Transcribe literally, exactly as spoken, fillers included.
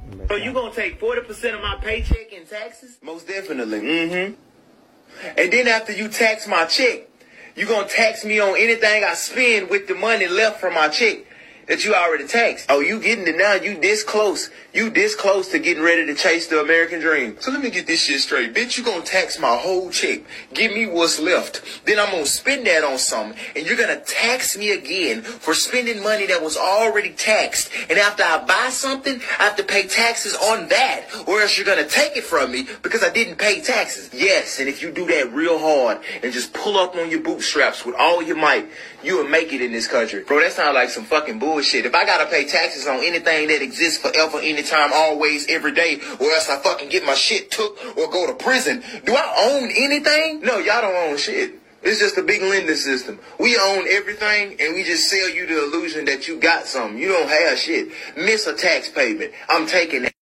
So you gonna take forty percent of my paycheck in taxes? Most definitely. Mm-hmm. And then after you tax my check, you gonna tax me on anything I spend with the money left from my check that you already taxed. Oh, you getting it now? You this close. You this close to getting ready to chase the American dream. So let me get this shit straight. Bitch, you gonna tax my whole check. Give me what's left. Then I'm gonna spend that on something. And you're gonna tax me again for spending money that was already taxed. And after I buy something, I have to pay taxes on that. Or else you're gonna take it from me because I didn't pay taxes. Yes, and if you do that real hard and just pull up on your bootstraps with all your might, you will make it in this country. Bro, that sounds like some fucking bullshit. If I gotta pay taxes on anything that exists forever, anytime, always, every day, or else I fucking get my shit took or go to prison, do I own anything? No, y'all don't own shit. It's just a big lending system. We own everything, and we just sell you the illusion that you got something. You don't have shit. Miss a tax payment. I'm taking that.